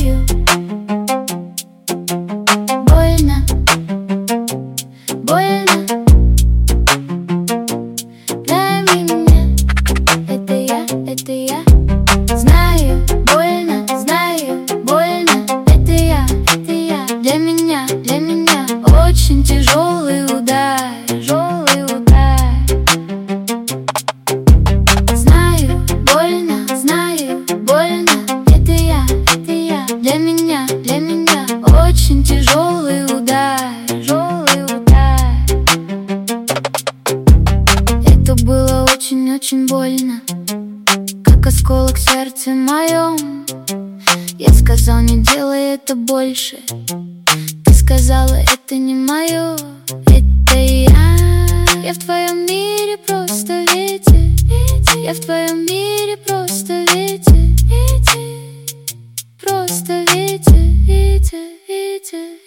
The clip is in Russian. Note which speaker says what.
Speaker 1: знаю, больно, больно для меня. Это я знаю, больно, это я для меня очень тяжелый удар, Знаю, больно, это я для меня очень тяжелый удар, Это было очень больно, как осколок в сердце моем. Я сказал, не делай это больше. Ты сказала, это не мое, это я. Я в твоем мире просто ветер, я в твоем мире просто ветер, просто ветер.